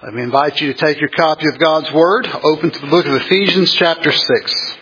Let me invite you to take your copy of God's Word, open to the book of Ephesians chapter 6.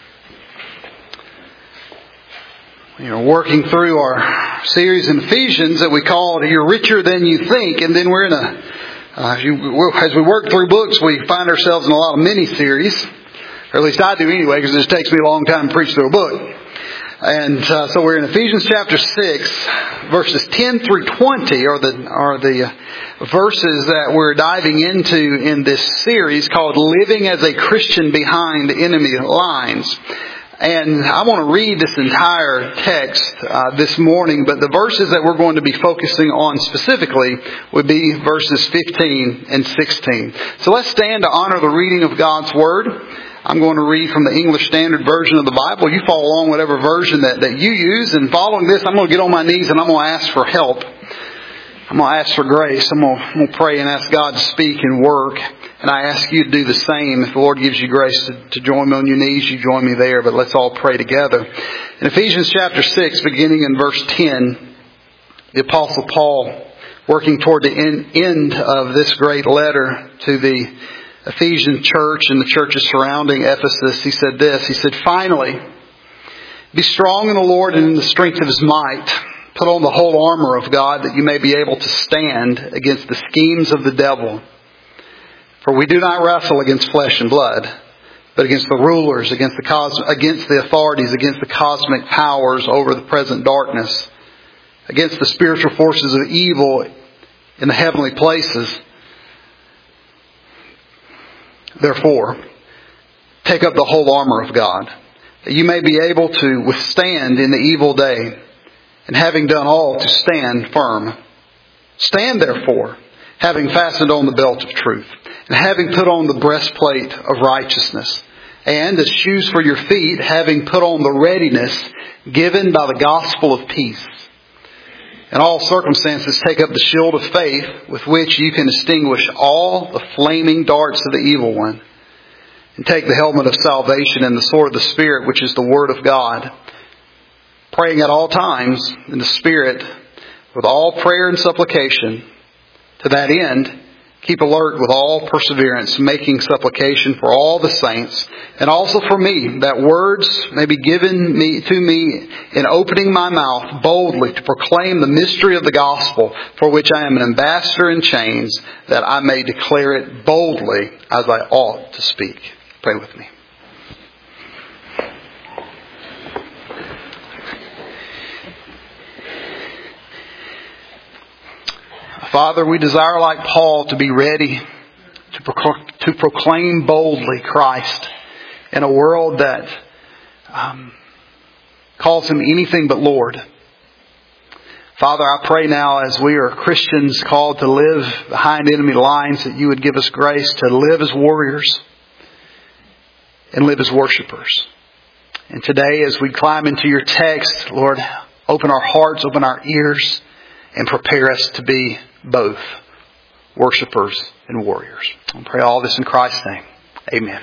We are working through our series in Ephesians that we call You're Richer Than You Think, and then we're in as we work through books, we find ourselves in a lot of mini-series, or at least I do anyway, because it just takes me a long time to preach through a book. And so we're in Ephesians chapter 6, verses 10 through 20 are the verses that we're diving into in this series called Living as a Christian Behind Enemy Lines. And I want to read this entire text this morning, but the verses that we're going to be focusing on specifically would be verses 15 and 16. So let's stand to honor the reading of God's Word. I'm going to read from the English Standard Version of the Bible. You follow along whatever version that you use. And following this, I'm going to get on my knees and I'm going to ask for help. I'm going to ask for grace. I'm going to pray and ask God to speak and work. And I ask you to do the same. If the Lord gives you grace to join me on your knees, you join me there. But let's all pray together. In Ephesians chapter 6, beginning in verse 10, the Apostle Paul, working toward the end of this great letter to the Ephesian church and the churches surrounding Ephesus, he said this. He said, "Finally, be strong in the Lord and in the strength of His might. Put on the whole armor of God that you may be able to stand against the schemes of the devil. For we do not wrestle against flesh and blood, but against the rulers, against the authorities, against the cosmic powers over the present darkness, against the spiritual forces of evil in the heavenly places. Therefore, take up the whole armor of God, that you may be able to withstand in the evil day, and having done all, to stand firm. Stand therefore, having fastened on the belt of truth, and having put on the breastplate of righteousness, and as shoes for your feet, having put on the readiness given by the gospel of peace. In all circumstances, take up the shield of faith with which you can extinguish all the flaming darts of the evil one. And take the helmet of salvation and the sword of the Spirit, which is the Word of God. Praying at all times in the Spirit with all prayer and supplication. To that end, keep alert with all perseverance, making supplication for all the saints, and also for me, that words may be given to me in opening my mouth boldly to proclaim the mystery of the gospel, for which I am an ambassador in chains, that I may declare it boldly as I ought to speak." Pray with me. Father, we desire, like Paul, to be ready to proclaim boldly Christ in a world that calls Him anything but Lord. Father, I pray now as we are Christians called to live behind enemy lines, that you would give us grace to live as warriors and live as worshipers. And today, as we climb into your text, Lord, open our hearts, open our ears, and prepare us to be both worshipers and warriors. I pray all this in Christ's name. Amen.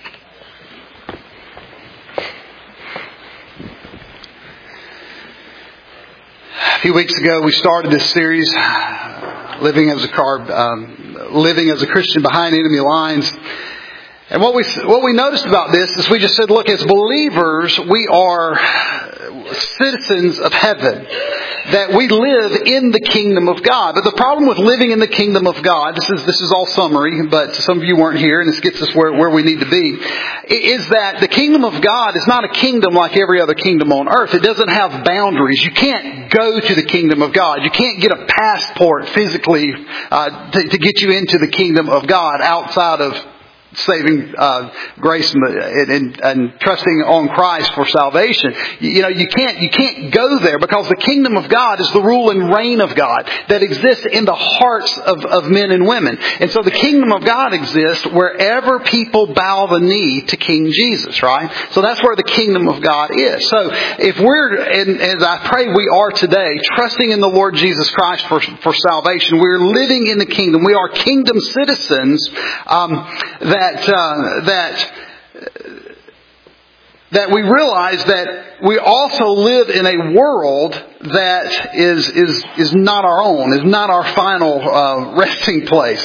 A few weeks ago, we started this series, Living as a Christian Behind Enemy Lines. And what we noticed about this is we just said, look, as believers, we are citizens of heaven, that we live in the kingdom of God. But the problem with living in the kingdom of God, this is all summary, but some of you weren't here, and this gets us where we need to be, is that the kingdom of God is not a kingdom like every other kingdom on earth. It doesn't have boundaries. You can't go to the kingdom of God. You can't get a passport physically to get you into the kingdom of God outside of saving grace and trusting on Christ for salvation. You can't go there, because the kingdom of God is the rule and reign of God that exists in the hearts of men and women. And so the kingdom of God exists wherever people bow the knee to King Jesus, right? So that's where the kingdom of God is. So if we're, and as I pray we are today, trusting in the Lord Jesus Christ for salvation, we're living in the kingdom. We are kingdom citizens that that we realize that we also live in a world that is not our own, is not our final resting place.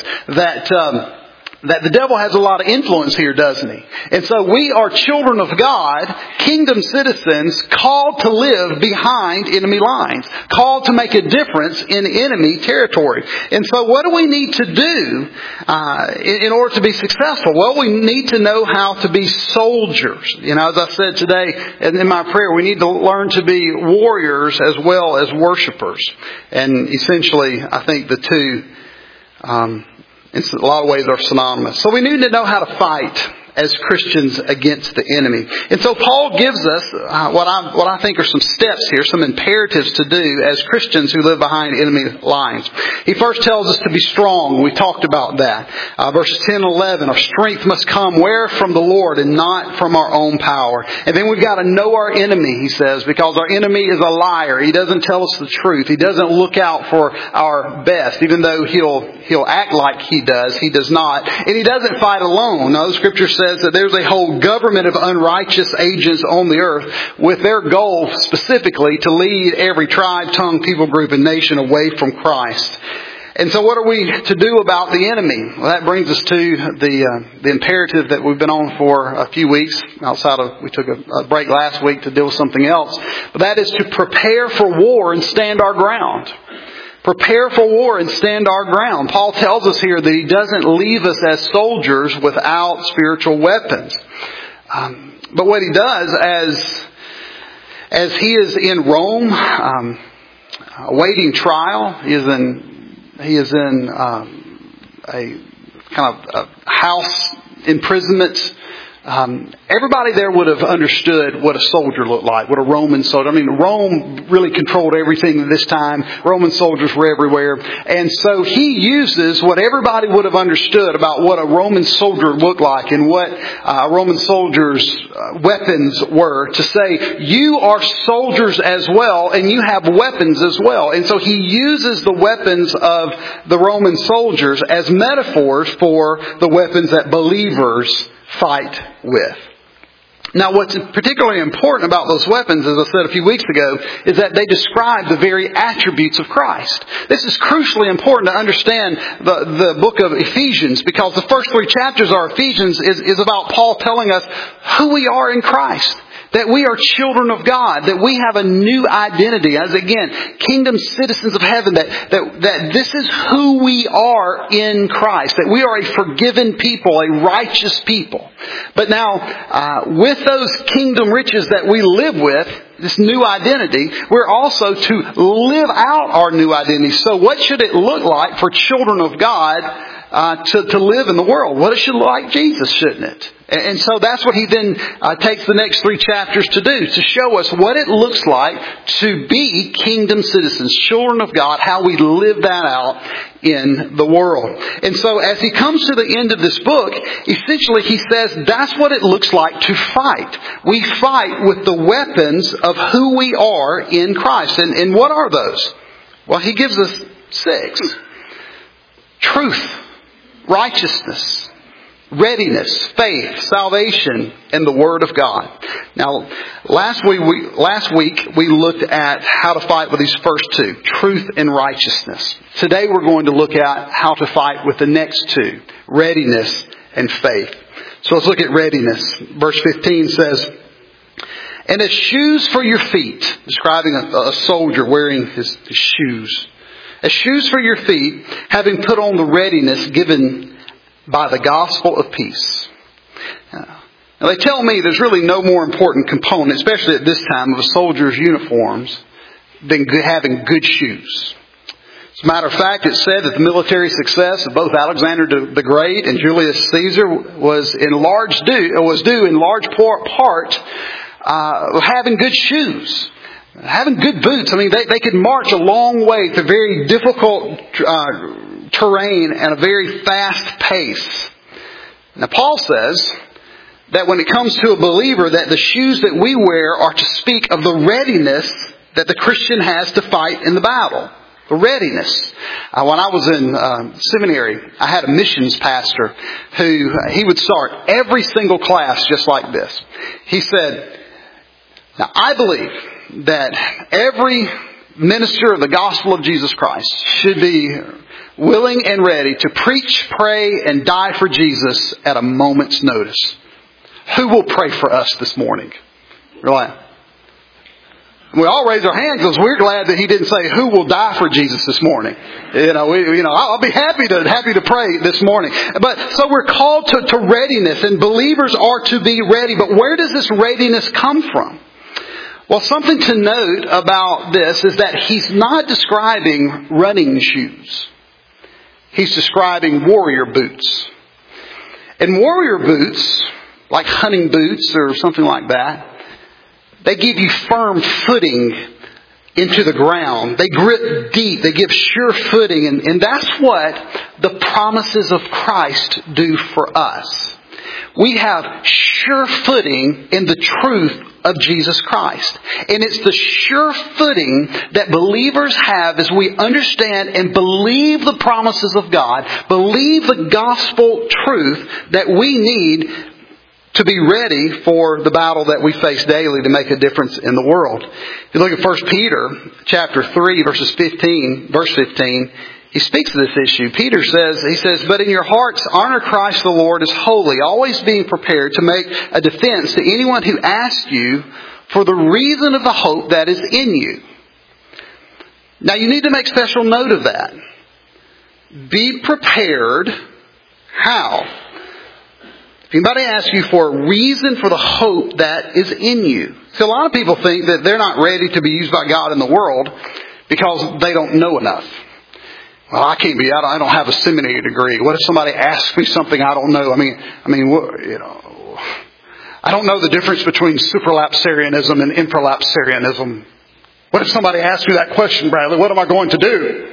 That the devil has a lot of influence here, doesn't he? And so we are children of God, kingdom citizens, called to live behind enemy lines, called to make a difference in enemy territory. And so what do we need to do in order to be successful? Well, we need to know how to be soldiers. You know, as I said today in my prayer, we need to learn to be warriors as well as worshipers. And essentially, I think the two in a lot of ways are synonymous. So we need to know how to fight as Christians against the enemy. And so Paul gives us what I think are some steps here, some imperatives to do as Christians who live behind enemy lines. He first tells us to be strong. We talked about that. Verses 10 and 11, our strength must come where? From the Lord and not from our own power. And then we've got to know our enemy, he says, because our enemy is a liar. He doesn't tell us the truth. He doesn't look out for our best, even though he'll act like he does. He does not. And he doesn't fight alone. No, the Scripture says that there's a whole government of unrighteous agents on the earth with their goal specifically to lead every tribe, tongue, people group, and nation away from Christ. And so what are we to do about the enemy? Well, that brings us to the imperative that we've been on for a few weeks. We took a break last week to deal with something else. But that is to prepare for war and stand our ground. Prepare for war and stand our ground. Paul tells us here that he doesn't leave us as soldiers without spiritual weapons. But what he does as he is in Rome, awaiting trial, he is in a kind of a house imprisonment. Everybody there would have understood what a soldier looked like, what a Roman soldier. I mean, Rome really controlled everything at this time. Roman soldiers were everywhere. And so he uses what everybody would have understood about what a Roman soldier looked like and what a Roman soldier's weapons were to say, you are soldiers as well and you have weapons as well. And so he uses the weapons of the Roman soldiers as metaphors for the weapons that believers fight with. Now, what's particularly important about those weapons, as I said a few weeks ago, is that they describe the very attributes of Christ. This is crucially important to understand the book of Ephesians, because the first 3 chapters of Ephesians is about Paul telling us who we are in Christ. That we are children of God, that we have a new identity, as again, kingdom citizens of heaven, that this is who we are in Christ, that we are a forgiven people, a righteous people. But now, with those kingdom riches that we live with, this new identity, we're also to live out our new identity. So what should it look like for children of God to live in the world? Well, it should look like Jesus, shouldn't it? And so that's what he then takes the next 3 chapters to do, to show us what it looks like to be kingdom citizens, children of God, how we live that out in the world. And so as he comes to the end of this book, essentially he says that's what it looks like to fight. We fight with the weapons of who we are in Christ. And what are those? Well, he gives us 6. Truth, righteousness, readiness, faith, salvation, and the Word of God. Now, last week we looked at how to fight with these first 2, truth and righteousness. Today we're going to look at how to fight with the next 2, readiness and faith. So let's look at readiness. Verse 15 says, and as shoes for your feet, describing a soldier wearing his shoes. As shoes for your feet, having put on the readiness given by the gospel of peace. Now they tell me there's really no more important component, especially at this time, of a soldier's uniforms than having good shoes. As a matter of fact, it's said that the military success of both Alexander the Great and Julius Caesar was due in large part of having good shoes. Having good boots. I mean, they could march a long way through very difficult terrain and a very fast pace. Now, Paul says that when it comes to a believer, that the shoes that we wear are to speak of the readiness that the Christian has to fight in the battle. The readiness. When I was in seminary, I had a missions pastor who he would start every single class just like this. He said, "Now I believe that every minister of the gospel of Jesus Christ should be willing and ready to preach, pray, and die for Jesus at a moment's notice. Who will pray for us this morning?" We're like, we all raise our hands because we're glad that he didn't say, "Who will die for Jesus this morning?" I'll be happy to pray this morning. But so we're called to readiness, and believers are to be ready. But where does this readiness come from? Well, something to note about this is that he's not describing running shoes. He's describing warrior boots. And warrior boots, like hunting boots or something like that, they give you firm footing into the ground. They grip deep. They give sure footing. And that's what the promises of Christ do for us. We have sure footing in the truth of Jesus Christ. And it's the sure footing that believers have as we understand and believe the promises of God, believe the gospel truth that we need to be ready for the battle that we face daily to make a difference in the world. If you look at 1 Peter chapter 3, verse 15, he speaks of this issue. Peter says, "But in your hearts honor Christ the Lord as holy, always being prepared to make a defense to anyone who asks you for the reason of the hope that is in you." Now you need to make special note of that. Be prepared. How? If anybody asks you for a reason for the hope that is in you. So a lot of people think that they're not ready to be used by God in the world because they don't know enough. Well, I can't be. I don't have a seminary degree. What if somebody asks me something I don't know? I don't know the difference between supralapsarianism and infralapsarianism. What if somebody asks me that question, Bradley? What am I going to do?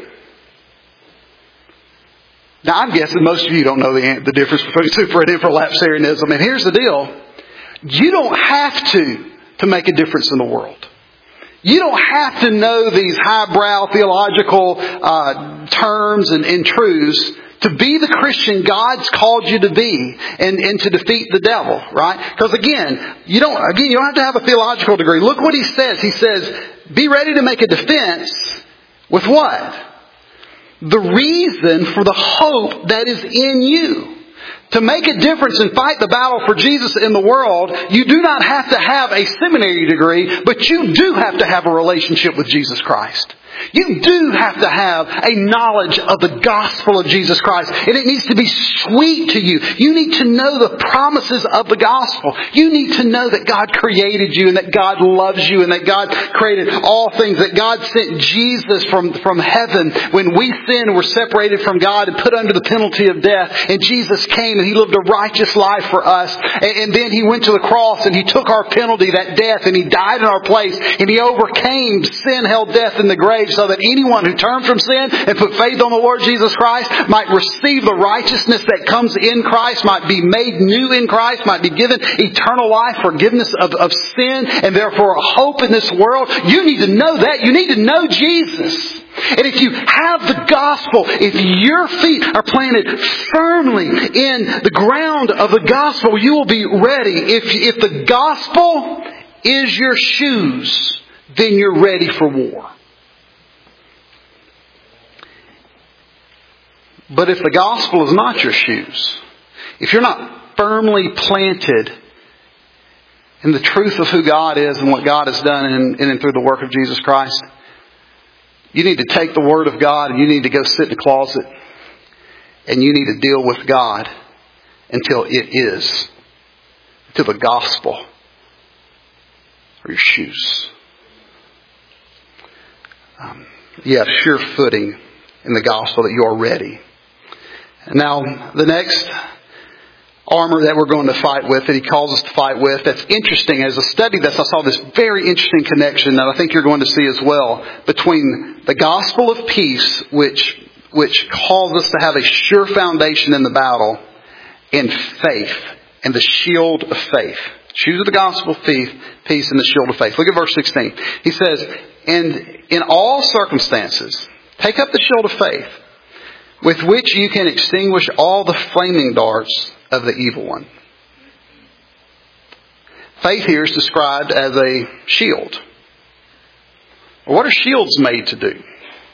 Now, I'm guessing most of you don't know the difference between super and infralapsarianism. And here's the deal. You don't have to make a difference in the world. You don't have to know these highbrow theological terms and truths to be the Christian God's called you to be and to defeat the devil, right? Because again, you don't have to have a theological degree. Look what he says. He says, be ready to make a defense with what? The reason for the hope that is in you. To make a difference and fight the battle for Jesus in the world, you do not have to have a seminary degree, but you do have to have a relationship with Jesus Christ. You do have to have a knowledge of the gospel of Jesus Christ. And it needs to be sweet to you. You need to know the promises of the gospel. You need to know that God created you and that God loves you and that God created all things. That God sent Jesus from heaven when we sinned and were separated from God and put under the penalty of death. And Jesus came and He lived a righteous life for us. And then He went to the cross and He took our penalty, that death, and He died in our place. And He overcame sin, hell, death, and the grave, so that anyone who turned from sin and put faith on the Lord Jesus Christ might receive the righteousness that comes in Christ, might be made new in Christ, might be given eternal life, forgiveness of sin, and therefore a hope in this world. You need to know that. You need to know Jesus. And if you have the gospel, if your feet are planted firmly in the ground of the gospel, you will be ready. If the gospel is your shoes, then you're ready for war. But if the gospel is not your shoes, if you're not firmly planted in the truth of who God is and what God has done in and through the work of Jesus Christ, you need to take the Word of God and you need to go sit in a closet and you need to deal with God until the gospel are your shoes. You have sure footing in the gospel that you are ready. Now, the next armor that we're going to fight with, that He calls us to fight with, that's interesting. As I studied this, I saw this very interesting connection that I think you're going to see as well between the gospel of peace, which calls us to have a sure foundation in the battle, and faith, and the shield of faith. Shoes of the gospel of peace, and the shield of faith. Look at verse 16. He says, "And in all circumstances, Take up the shield of faith, with which you can extinguish all the flaming darts of the evil one. Faith here is described as a shield. What are shields made to do?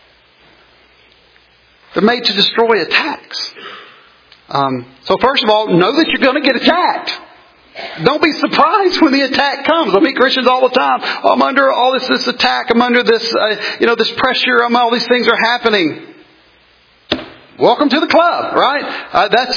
They're made to destroy attacks. So first of all, know that you're going to get attacked. Don't be surprised when the attack comes. I meet Christians all the time. Oh, I'm under all this attack. I'm under this, this pressure. All these things are happening. Welcome to the club, right?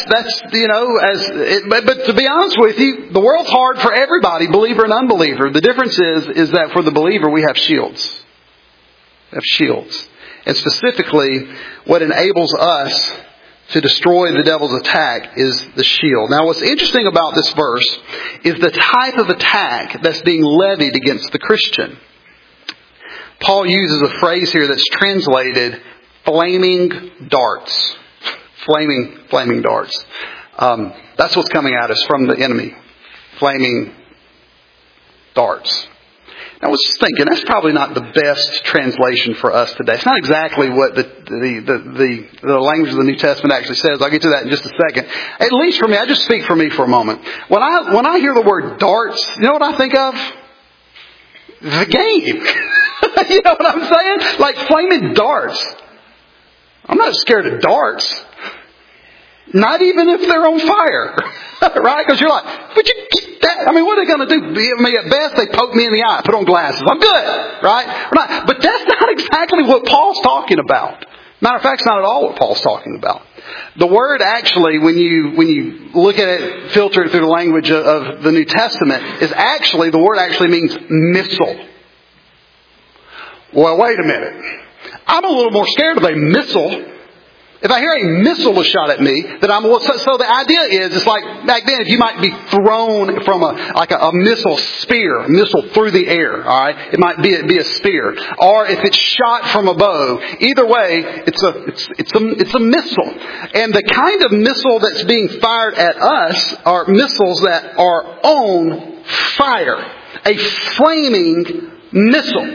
But to be honest with you, the world's hard for everybody, believer and unbeliever. The difference is that for the believer, we have shields. We have shields. And specifically, what enables us to destroy the devil's attack is the shield. Now, what's interesting about this verse is the type of attack that's being levied against the Christian. Paul uses a phrase here that's translated flaming darts. Flaming darts. That's what's coming at us from the enemy. Flaming darts. I was just thinking, that's probably not the best translation for us today. It's not exactly what the language of the New Testament actually says. I'll get to that in just a second. At least for me, I just speak for me for a moment. When I hear the word darts, you know what I think of? The game. You know what I'm saying? Like flaming darts. I'm not scared of darts. Not even if they're on fire. Right? Because you're like, but you get that. I mean, what are they going to do? I mean, at best, they poke me in the eye, put on glasses. I'm good. Right? But that's not exactly what Paul's talking about. Matter of fact, it's not at all what Paul's talking about. The word actually, when you look at it, filter it through the language of the New Testament, the word actually means missile. Well, wait a minute. I'm a little more scared of a missile. If I hear a missile was shot at me, then I'm so the idea is it's like back then if you might be thrown from a missile through the air, all right? It might be a spear, or if it's shot from a bow. Either way, it's a missile, and the kind of missile that's being fired at us are missiles that are on fire, a flaming missile.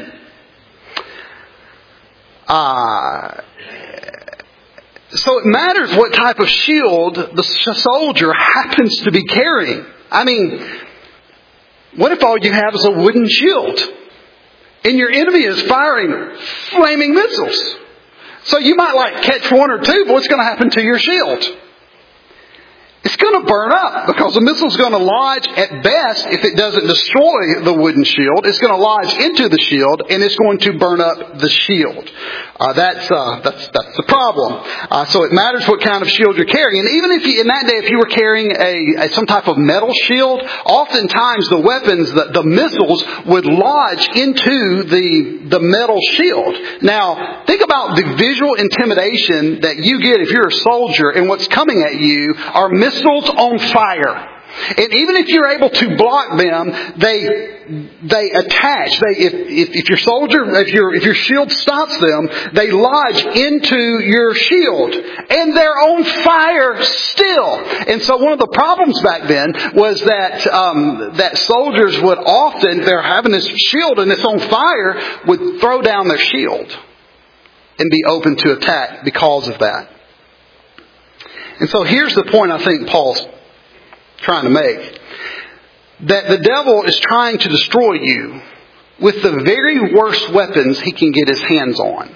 So it matters what type of shield the soldier happens to be carrying. I mean, what if all you have is a wooden shield and your enemy is firing flaming missiles? So you might catch one or two, but what's going to happen to your shield? It's going to burn up because the missile's going to lodge at best, if it doesn't destroy the wooden shield, it's going to lodge into the shield and it's going to burn up the shield. That's the problem. So it matters what kind of shield you're carrying. And even in that day, if you were carrying some type of metal shield, oftentimes the weapons, the missiles would lodge into the metal shield. Now, think about the visual intimidation that you get if you're a soldier and what's coming at you are missiles on fire. And even if you're able to block them, they attach. If your soldier, if your shield stops them, they lodge into your shield, and they're on fire still. And so one of the problems back then was that soldiers would often, they're having this shield and it's on fire, would throw down their shield and be open to attack because of that. And so here's the point I think Paul's trying to make. That the devil is trying to destroy you with the very worst weapons he can get his hands on.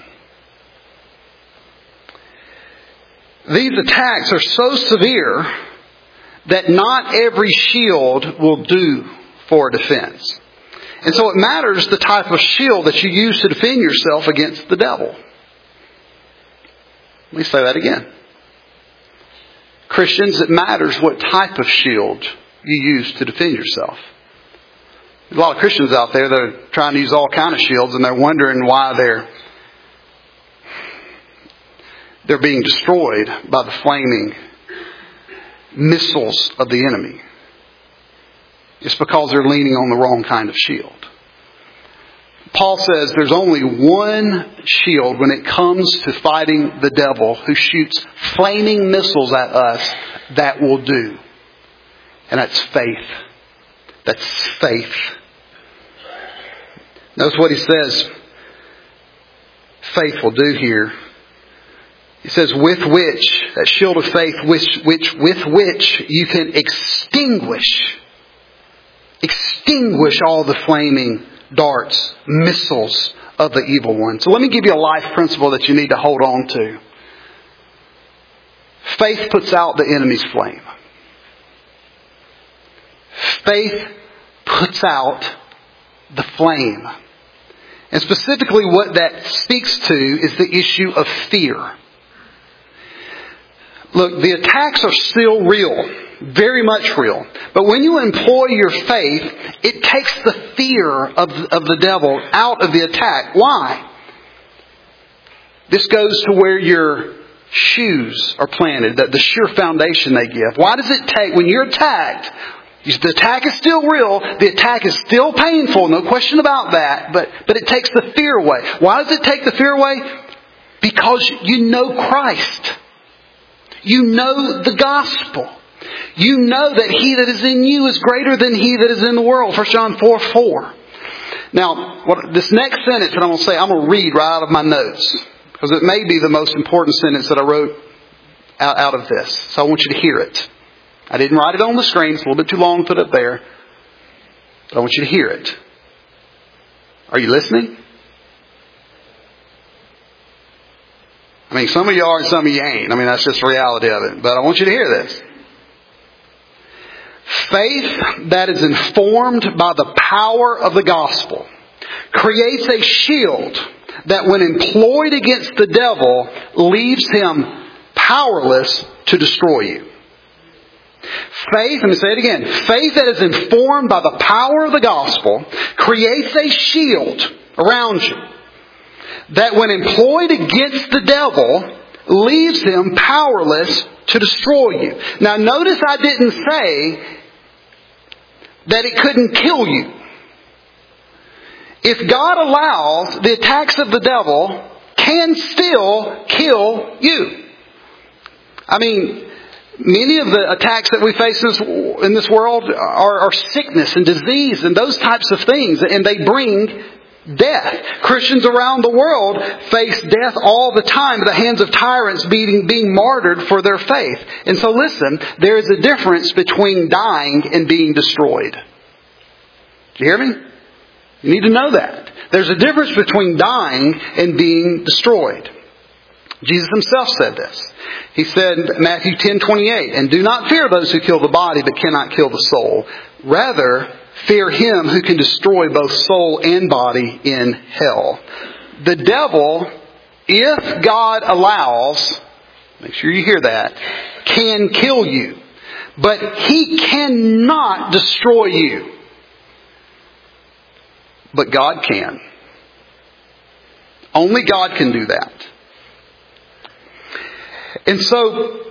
These attacks are so severe that not every shield will do for defense. And so it matters the type of shield that you use to defend yourself against the devil. Let me say that again. Christians, it matters what type of shield you use to defend yourself. There's a lot of Christians out there that are trying to use all kind of shields, and they're wondering why they're being destroyed by the flaming missiles of the enemy. It's because they're leaning on the wrong kind of shield. Paul says there's only one shield when it comes to fighting the devil who shoots flaming missiles at us that will do. And that's faith. That's faith. Notice what he says faith will do here. It says, with which, that shield of faith, with which you can extinguish all the flaming darts, missiles of the evil one. So let me give you a life principle that you need to hold on to. Faith puts out the enemy's flame. Faith puts out the flame. And specifically what that speaks to is the issue of fear. Look, the attacks are still real. Very much real. But when you employ your faith, it takes the fear of the devil out of the attack. Why? This goes to where your shoes are planted, the sure foundation they give. Why does it take, when you're attacked, the attack is still real, the attack is still painful, no question about that, but it takes the fear away. Why does it take the fear away? Because you know Christ. You know the gospel. You know that he that is in you is greater than he that is in the world. 1 John 4:4. Now, this next sentence that I'm going to say, I'm going to read right out of my notes. Because it may be the most important sentence that I wrote out of this. So I want you to hear it. I didn't write it on the screen. It's a little bit too long to put up there. But I want you to hear it. Are you listening? I mean, some of you are and some of you ain't. I mean, that's just the reality of it. But I want you to hear this. Faith that is informed by the power of the gospel creates a shield that when employed against the devil leaves him powerless to destroy you. Faith, let me say it again. Faith that is informed by the power of the gospel creates a shield around you that when employed against the devil leaves him powerless to destroy you. Now notice I didn't say that it couldn't kill you. If God allows, the attacks of the devil can still kill you. I mean, many of the attacks that we face in this world are sickness and disease and those types of things, and they bring death. Christians around the world face death all the time at the hands of tyrants being martyred for their faith. And so listen, there is a difference between dying and being destroyed. Do you hear me? You need to know that. There's a difference between dying and being destroyed. Jesus himself said this. He said, Matthew 10:28, and do not fear those who kill the body but cannot kill the soul. Rather, fear him who can destroy both soul and body in hell. The devil, if God allows, make sure you hear that, can kill you. But he cannot destroy you. But God can. Only God can do that. And so,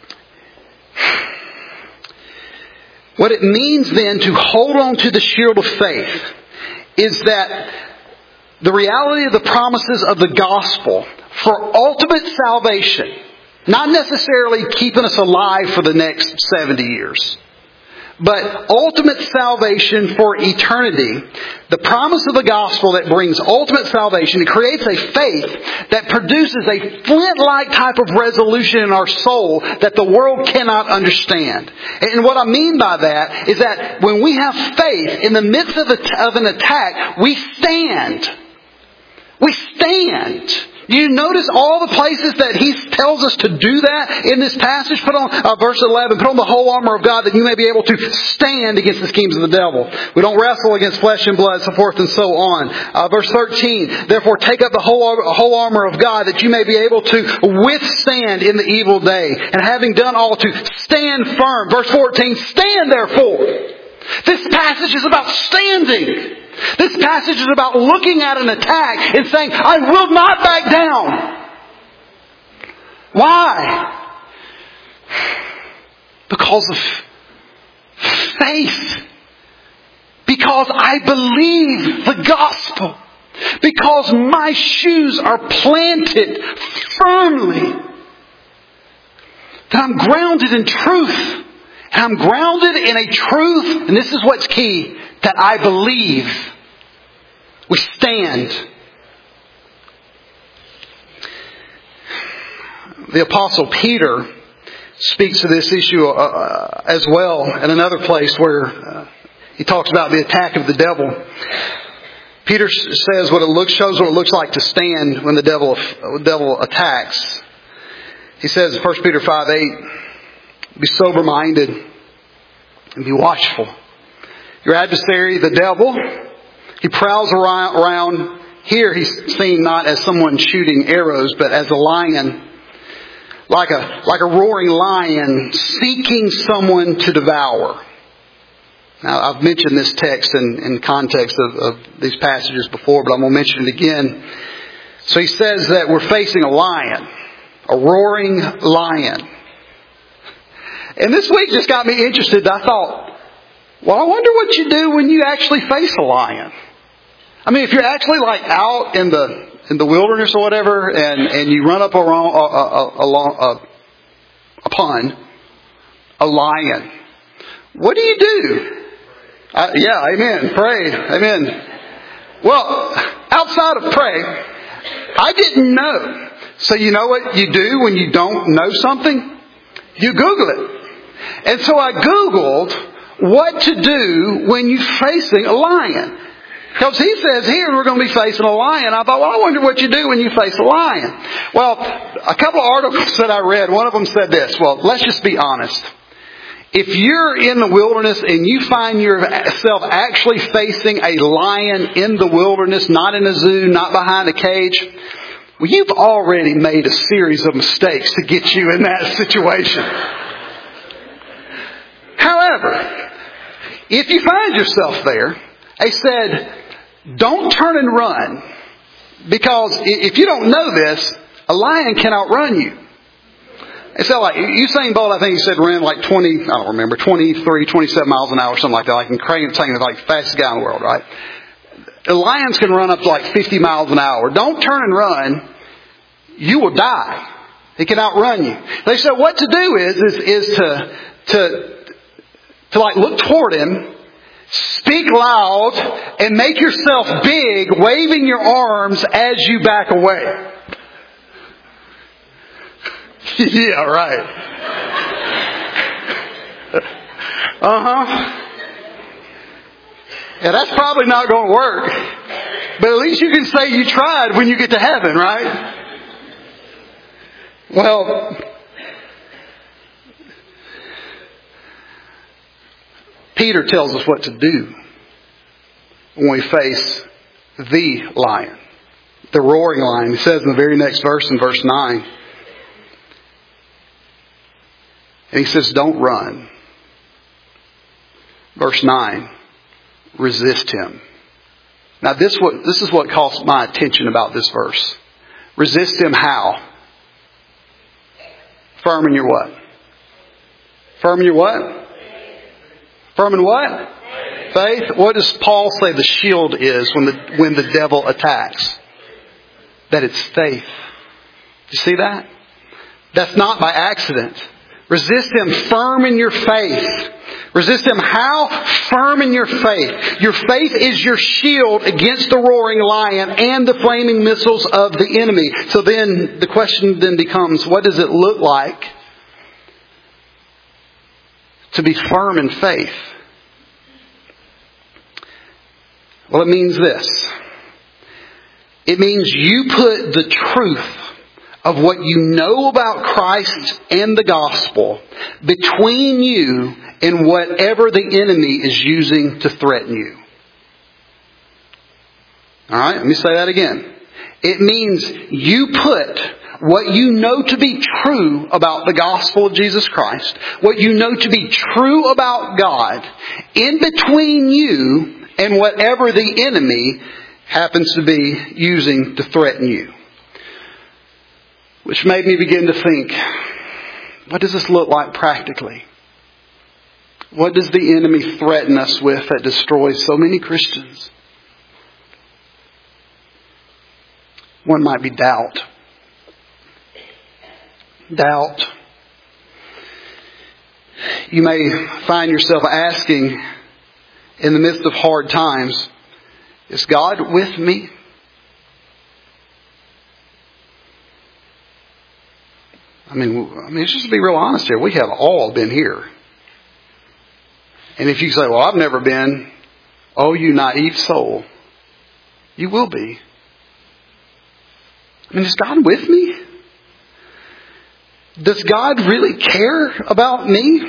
what it means then to hold on to the shield of faith is that the reality of the promises of the gospel for ultimate salvation, not necessarily keeping us alive for the next 70 years, but ultimate salvation for eternity. The promise of the gospel that brings ultimate salvation, it creates a faith that produces a flint-like type of resolution in our soul that the world cannot understand. And what I mean by that is that when we have faith in the midst of an attack, we stand. We stand. You notice all the places that he tells us to do that in this passage? Put on verse 11, put on the whole armor of God that you may be able to stand against the schemes of the devil. We don't wrestle against flesh and blood, so forth and so on. Verse 13, therefore take up the whole armor of God that you may be able to withstand in the evil day. And having done all, to stand firm. Verse 14, stand therefore. This passage is about standing. This passage is about looking at an attack and saying, I will not back down. Why? Because of faith. Because I believe the gospel. Because my shoes are planted firmly. That I'm grounded in truth. And I'm grounded in a truth, and this is what's key, that I believe. We stand. The Apostle Peter speaks to this issue as well in another place where he talks about the attack of the devil. Peter says shows what it looks like to stand when the devil attacks. He says in 1 Peter 5:8, be sober-minded and be watchful. Your adversary, the devil, he prowls around. Here he's seen not as someone shooting arrows, but as a lion, like a roaring lion seeking someone to devour. Now, I've mentioned this text in context of these passages before, but I'm going to mention it again. So he says that we're facing a lion, a roaring lion. And this week just got me interested. I thought, well, I wonder what you do when you actually face a lion. I mean, if you're actually like out in the wilderness or whatever, and you run up upon a lion, what do you do? Yeah, amen. Pray. Amen. Well, outside of pray, I didn't know. So you know what you do when you don't know something? You Google it. And so I Googled what to do when you're facing a lion. Because he says here we're going to be facing a lion. I thought, well, I wonder what you do when you face a lion. Well, a couple of articles that I read, one of them said this. Well, let's just be honest. If you're in the wilderness and you find yourself actually facing a lion in the wilderness, not in a zoo, not behind a cage, well, you've already made a series of mistakes to get you in that situation. However, if you find yourself there, they said, don't turn and run. Because if you don't know this, a lion can outrun you. They said like, Usain Bolt, I think he said ran like 23, 27 miles an hour, something like that. Like in Crane, saying like the fastest guy in the world, right? The lions can run up to like 50 miles an hour. Don't turn and run. You will die. He can outrun you. They said what to do is to like look toward him, speak loud, and make yourself big, waving your arms as you back away. Yeah, right. Yeah, that's probably not going to work. But at least you can say you tried when you get to heaven, right? Well, Peter tells us what to do when we face the lion, the roaring lion. He says in the very next verse, in verse 9, and he says, don't run. Verse 9, resist him. Now this is what caught my attention about this verse. Resist him how? Firm in your what? Firm in your what? Firm in what? Faith. What does Paul say the shield is when the devil attacks? That it's faith. You see that? That's not by accident. Resist him firm in your faith. Resist him how? Firm in your faith. Your faith is your shield against the roaring lion and the flaming missiles of the enemy. So then the question then becomes, what does it look like to be firm in faith? Well, it means this. It means you put the truth of what you know about Christ and the gospel between you and whatever the enemy is using to threaten you. Alright, let me say that again. It means you put what you know to be true about the gospel of Jesus Christ, what you know to be true about God, in between you and whatever the enemy happens to be using to threaten you. Which made me begin to think, what does this look like practically? What does the enemy threaten us with that destroys so many Christians? One might be doubt. Doubt. You may find yourself asking in the midst of hard times, is God with me? I mean, just to be real honest here, we have all been here. And if you say, well, I've never been, oh, you naive soul, you will be. I mean, is God with me? Does God really care about me?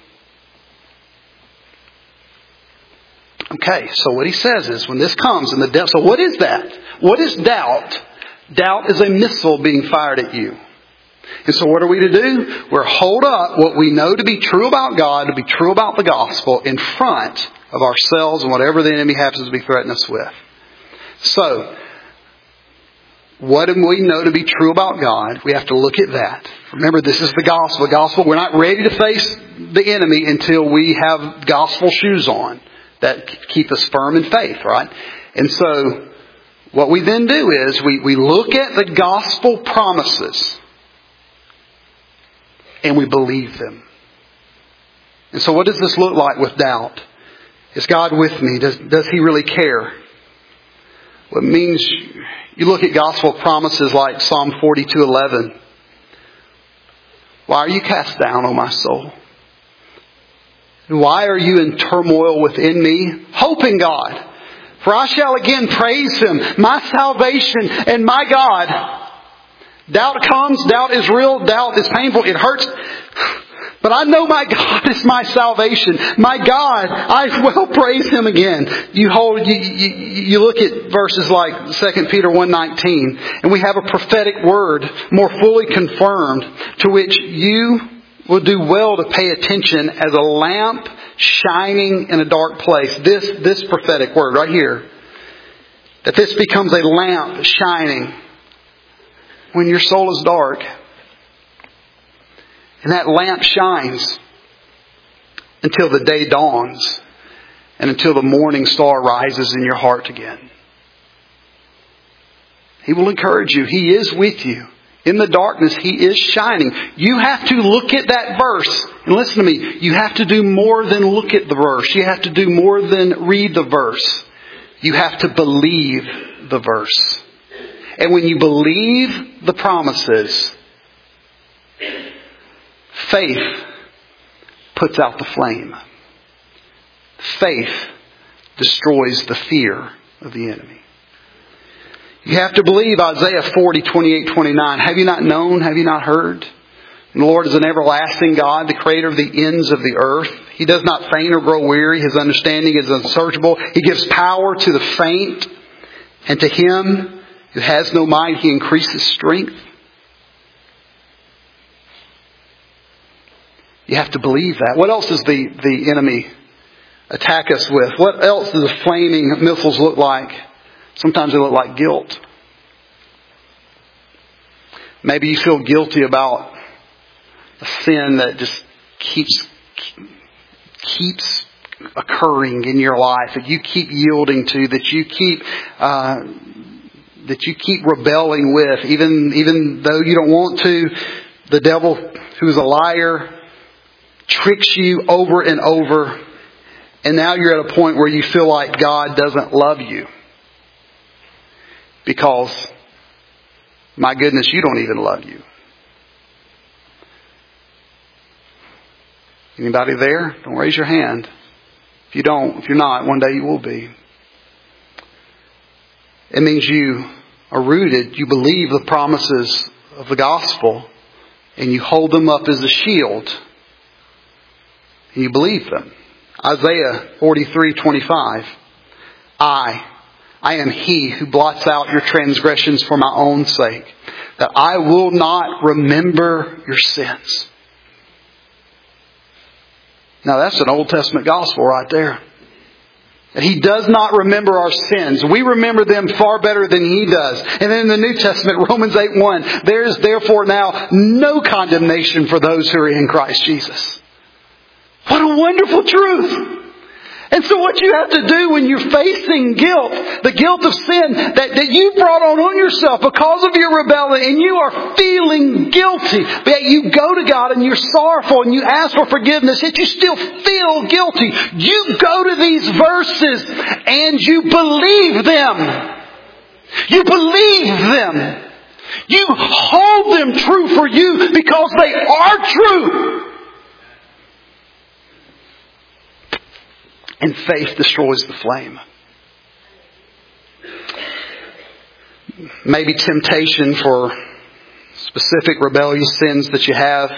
Okay, so what he says is when this comes in the depth, so what is that? What is doubt? Doubt is a missile being fired at you. And so what are we to do? We're hold up what we know to be true about God, to be true about the gospel in front of ourselves and whatever the enemy happens to be threatening us with. So, what do we know to be true about God? We have to look at that. Remember, this is the gospel. The gospel, we're not ready to face the enemy until we have gospel shoes on that keep us firm in faith, right? And so, what we then do is we look at the gospel promises and we believe them. And so what does this look like with doubt? Is God with me? Does He really care? Well, it means you look at gospel promises like Psalm 42:11. Why are you cast down, O my soul? And why are you in turmoil within me? Hope in God. For I shall again praise Him, my salvation and my God. Doubt comes, doubt is real, doubt is painful, it hurts. But I know my God is my salvation. My God, I will praise Him again. You look at verses like 2 Peter 1:19, and we have a prophetic word more fully confirmed to which you will do well to pay attention as a lamp shining in a dark place. This prophetic word right here, that this becomes a lamp shining when your soul is dark. And that lamp shines until the day dawns and until the morning star rises in your heart again. He will encourage you. He is with you. In the darkness, He is shining. You have to look at that verse. And listen to me. You have to do more than look at the verse. You have to do more than read the verse. You have to believe the verse. And when you believe the promises, faith puts out the flame. Faith destroys the fear of the enemy. You have to believe Isaiah 40:28-29. Have you not known? Have you not heard? And the Lord is an everlasting God, the creator of the ends of the earth. He does not faint or grow weary. His understanding is unsearchable. He gives power to the faint. And to him who has no might, He increases strength. You have to believe that. What else does the enemy attack us with? What else do the flaming missiles look like? Sometimes they look like guilt. Maybe you feel guilty about a sin that just keeps occurring in your life, that you keep yielding to, that you keep rebelling with, even though you don't want to. The devil, who's a liar, tricks you over and over, and now you're at a point where you feel like God doesn't love you. Because, my goodness, you don't even love you. Anybody there? Don't raise your hand. If you're not, one day you will be. It means you are rooted, you believe the promises of the gospel, and you hold them up as a shield. And you believe them. Isaiah 43:25. I am He who blots out your transgressions for my own sake, that I will not remember your sins. Now that's an Old Testament gospel right there. That He does not remember our sins. We remember them far better than He does. And then in the New Testament, Romans 8:1, there is therefore now no condemnation for those who are in Christ Jesus. What a wonderful truth! And so what you have to do when you're facing guilt, the guilt of sin that you brought on yourself because of your rebellion, and you are feeling guilty, but you go to God and you're sorrowful and you ask for forgiveness, yet you still feel guilty. You go to these verses and you believe them. You believe them. You hold them true for you because they are true. And faith destroys the flame. Maybe temptation for specific rebellious sins that you have.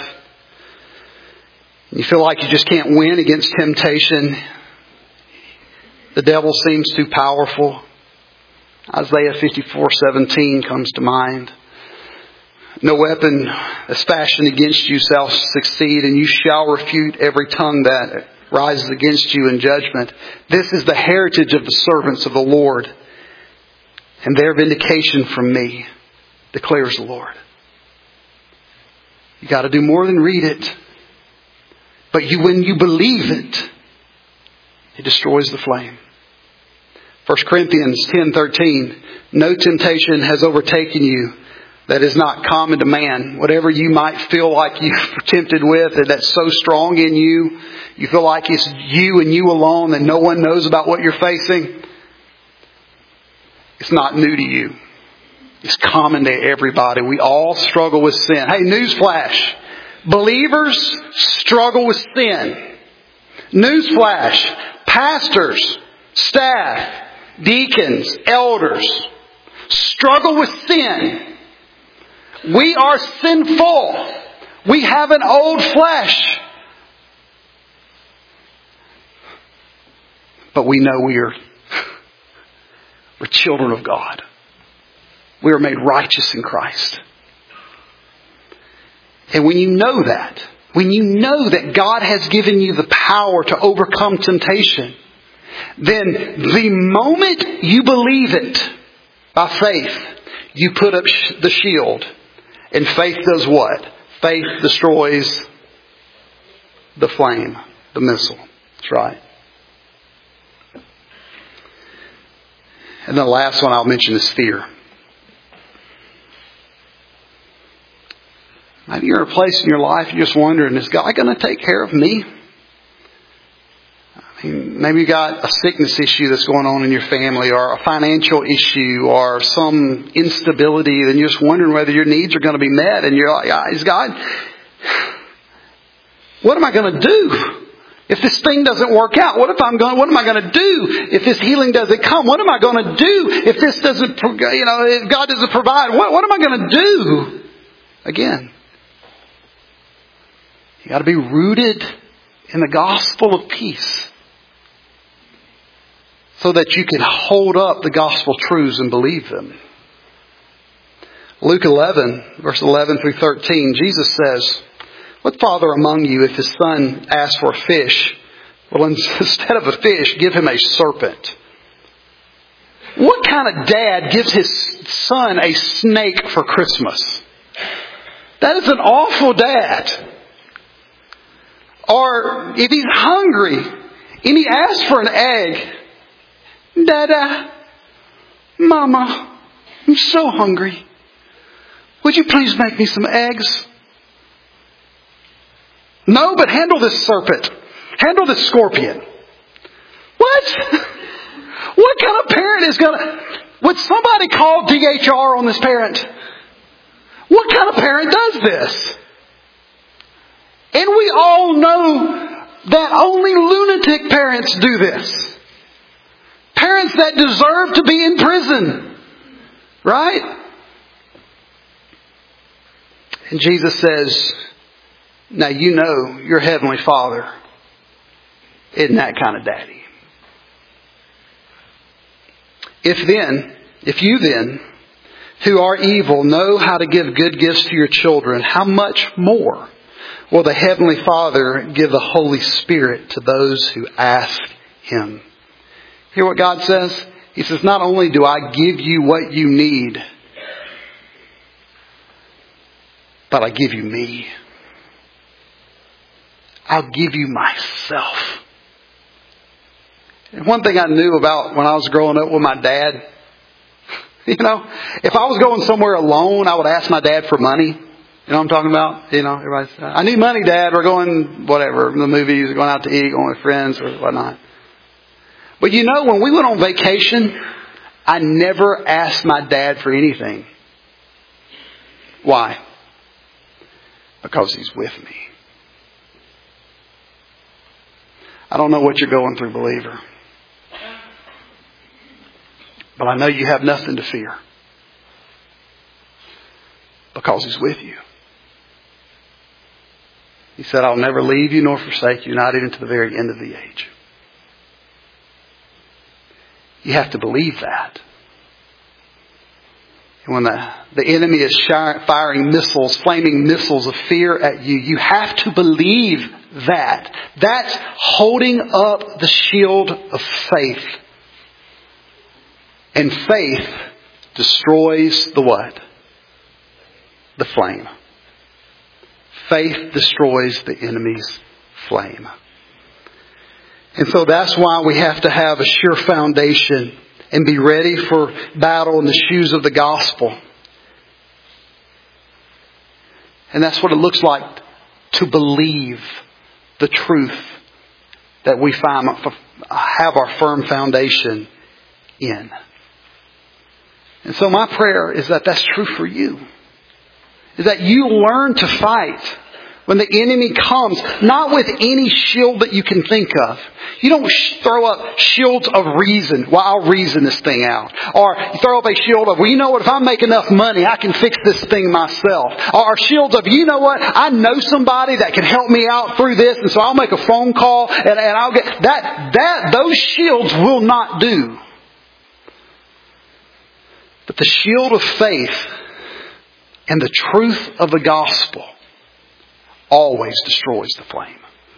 You feel like you just can't win against temptation. The devil seems too powerful. Isaiah 54:17 comes to mind. No weapon that's fashioned against you shall succeed, and you shall refute every tongue that rises against you in judgment. This is the heritage of the servants of the Lord, and their vindication from me, declares the Lord. You got to do more than read it. But when you believe it, it destroys the flame. 1 Corinthians 10:13, no temptation has overtaken you that is not common to man. Whatever you might feel like you're tempted with, and that's so strong in you, you feel like it's you and you alone and no one knows about what you're facing. It's not new to you. It's common to everybody. We all struggle with sin. Hey, newsflash. Believers struggle with sin. Newsflash. Pastors, staff, deacons, elders struggle with sin. We are sinful. We have an old flesh. But we know we're children of God. We are made righteous in Christ. And when you know that, when you know that God has given you the power to overcome temptation, then the moment you believe it by faith, you put up the shield. And faith does what? Faith destroys the flame, the missile. That's right. And the last one I'll mention is fear. Maybe you're in a place in your life you're just wondering, is God going to take care of me? I mean, maybe you got a sickness issue that's going on in your family, or a financial issue, or some instability, and you're just wondering whether your needs are going to be met. And you're like, is God, what am I going to do if this thing doesn't work out? What am I going to do if this healing doesn't come? What am I going to do if this doesn't, if God doesn't provide? What am I going to do? Again, you got to be rooted in the gospel of peace, so that you can hold up the gospel truths and believe them. Luke 11, verse 11 through 13, Jesus says, what father among you, if his son asks for a fish, will instead of a fish, give him a serpent? What kind of dad gives his son a snake for Christmas? That is an awful dad. Or if he's hungry and he asks for an egg, Dada, Mama, I'm so hungry. Would you please make me some eggs? No, but handle this serpent. Handle this scorpion. What? What kind of parent is going to... Would somebody call DHR on this parent? What kind of parent does this? And we all know that only lunatic parents do this. Parents that deserve to be in prison. Right? And Jesus says, now you know your heavenly Father isn't that kind of daddy. If you then, who are evil, know how to give good gifts to your children, how much more will the Heavenly Father give the Holy Spirit to those who ask Him? Hear what God says? He says, not only do I give you what you need, but I give you me. I'll give you myself. And one thing I knew about when I was growing up with my dad, if I was going somewhere alone, I would ask my dad for money. You know what I'm talking about? Everybody's, I need money, Dad. We're going, whatever, the movies, going out to eat, going with friends or whatnot. But when we went on vacation, I never asked my dad for anything. Why? Because He's with me. I don't know what you're going through, believer. But I know you have nothing to fear. Because He's with you. He said, I'll never leave you nor forsake you, not even to the very end of the age. You have to believe that. And when the enemy is firing missiles, flaming missiles of fear at you, you have to believe that. That's holding up the shield of faith. And faith destroys the what? The flame. Faith destroys the enemy's flame. And so that's why we have to have a sure foundation and be ready for battle in the shoes of the gospel. And that's what it looks like to believe the truth that we have our firm foundation in. And so my prayer is that that's true for you. Is that you learn to fight when the enemy comes, not with any shield that you can think of. You don't throw up shields of reason. Well, I'll reason this thing out. Or you throw up a shield of, well, you know what, if I make enough money, I can fix this thing myself. Or shields of, you know what, I know somebody that can help me out through this, and so I'll make a phone call and I'll get that. Those shields will not do. But the shield of faith and the truth of the gospel always destroys the flame.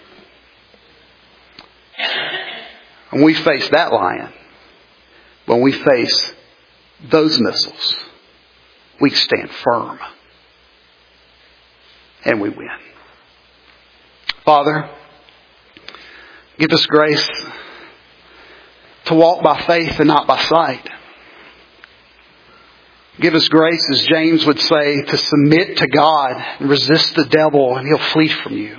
When we face that lion, when we face those missiles, we stand firm. And we win. Father, give us grace to walk by faith and not by sight. Give us grace, as James would say, to submit to God and resist the devil, and he'll flee from you.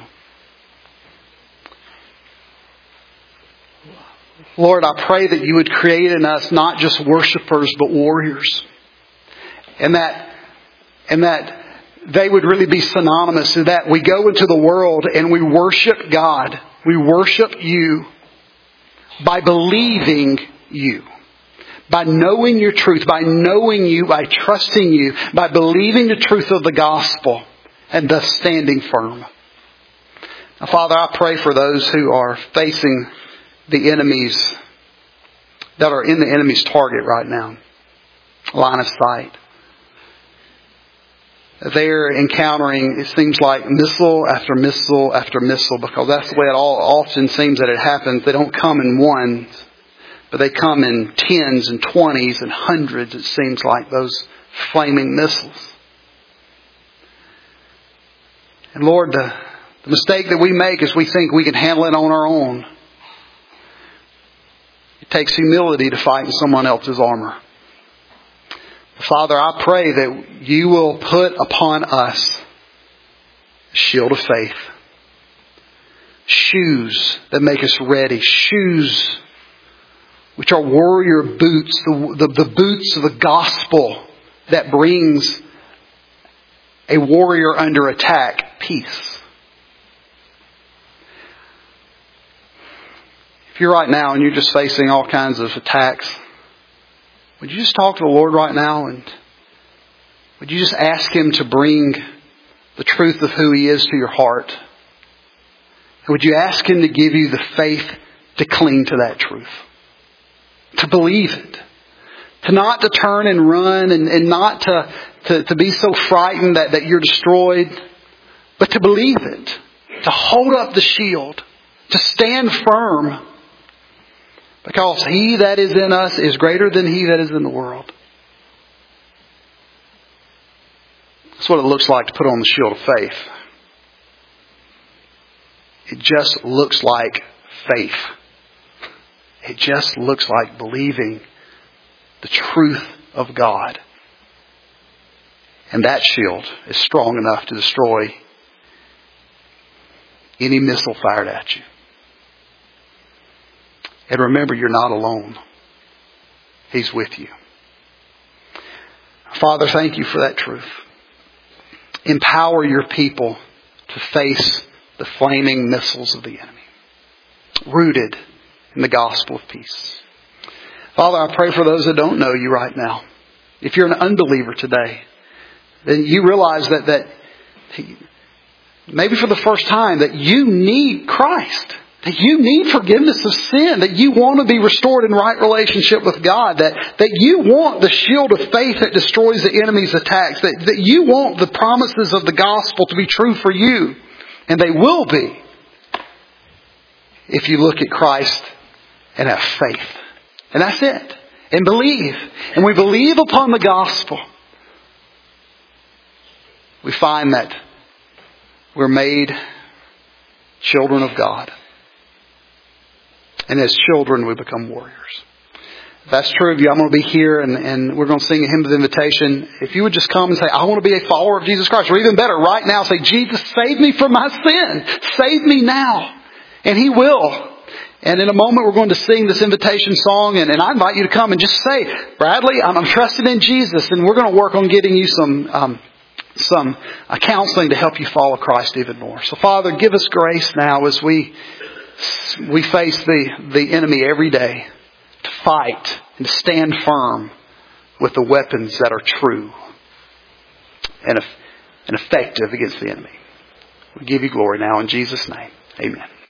Lord, I pray that you would create in us not just worshipers, but warriors. And that they would really be synonymous, in that we go into the world and we worship God. We worship you by believing you. By knowing your truth, by knowing you, by trusting you, by believing the truth of the gospel, and thus standing firm. Now, Father, I pray for those who are facing the enemies, that are in the enemy's target right now, line of sight. They're encountering, it seems like, missile after missile after missile, because that's the way it often seems that it happens. They don't come in ones. But they come in tens and 20s and hundreds, it seems like, those flaming missiles. And Lord, the mistake that we make is we think we can handle it on our own. It takes humility to fight in someone else's armor. Father, I pray that you will put upon us a shield of faith. Shoes that make us ready. Shoes which are warrior boots, the boots of the gospel that brings a warrior under attack peace. If you're right now and you're just facing all kinds of attacks, would you just talk to the Lord right now, and would you just ask Him to bring the truth of who He is to your heart? And would you ask Him to give you the faith to cling to that truth? To believe it. To not to turn and run and not to be so frightened that you're destroyed. But to believe it. To hold up the shield. To stand firm. Because He that is in us is greater than he that is in the world. That's what it looks like to put on the shield of faith. It just looks like faith. It just looks like believing the truth of God. And that shield is strong enough to destroy any missile fired at you. And remember, you're not alone. He's with you. Father, thank you for that truth. empower your people to face the flaming missiles of the enemy, rooted in the gospel of peace. Father, I pray for those that don't know you right now. If you're an unbeliever today, then you realize that maybe for the first time that you need Christ. That you need forgiveness of sin. That you want to be restored in right relationship with God. That you want the shield of faith that destroys the enemy's attacks. That you want the promises of the gospel to be true for you. And they will be if you look at Christ and have faith. And that's it. And believe. And we believe upon the gospel. We find that we're made children of God. And as children, we become warriors. If that's true of you, I'm going to be here and we're going to sing a hymn of invitation. If you would just come and say, I want to be a follower of Jesus Christ. Or even better, right now, say, Jesus, save me from my sin. Save me now. And He will. And in a moment, we're going to sing this invitation song. And I invite you to come and just say, Bradley, I'm trusting in Jesus. And we're going to work on getting you some counseling to help you follow Christ even more. So Father, give us grace now as we face the enemy every day to fight and stand firm with the weapons that are true and effective against the enemy. We give you glory now in Jesus' name. Amen.